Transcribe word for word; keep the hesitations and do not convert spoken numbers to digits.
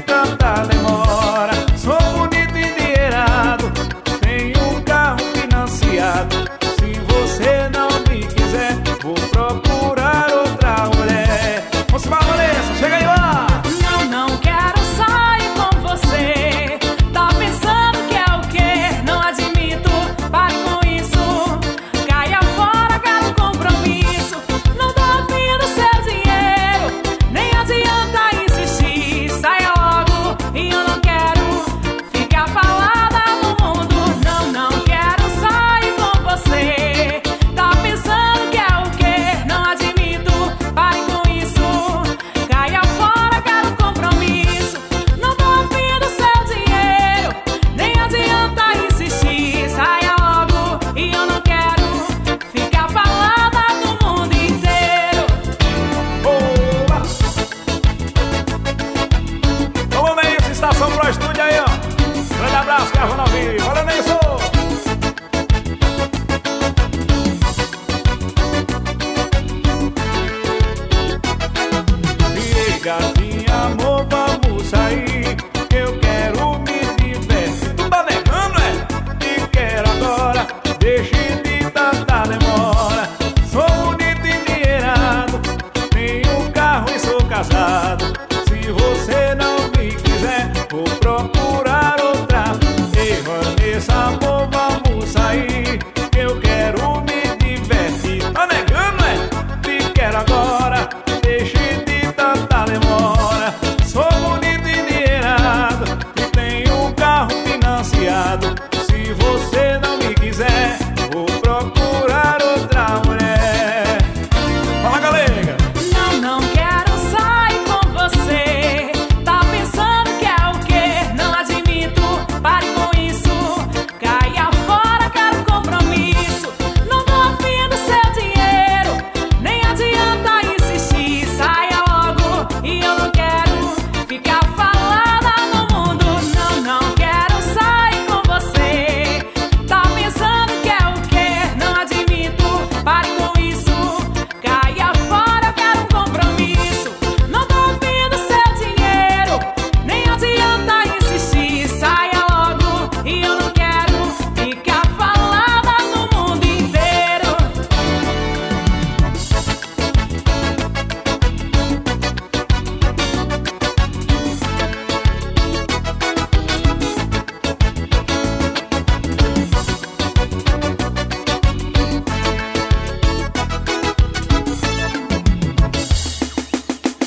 tanta demora. Sou bonito e endinheirado, tenho um carro financiado. Se você não me quiser, vou procurar outra mulher. Vamos embora, Vanessa, chega aí lá. Não, não quero sair com você. Tá pensando que é o quê? Não admito, pare com isso. Caia fora, quero compromisso. Não tô afim do seu dinheiro, nem adianta insistir. Saia logo e eu não quero ficar falada no mundo. Não, não quero sair com você. Tá pensando que é o quê? Não admito, pare com isso. Caia fora, quero compromisso. Não tô afim do seu dinheiro, nem adianta insistir. Saia logo e eu não quero ficar falada no mundo inteiro. Boa! Vamos, Neilson, Estação Pro Estúdio aí, ó. Grande abraço, gravando ao vivo. Valeu, Neilson! E aí, gatinha, amor, vamos sair, que eu quero me divertir. Tu tá negando, é? E quero agora, deixe de tanta demora. Sou bonito e endinheirado, tenho um carro e sou casado. Se você não me quiser, vou pro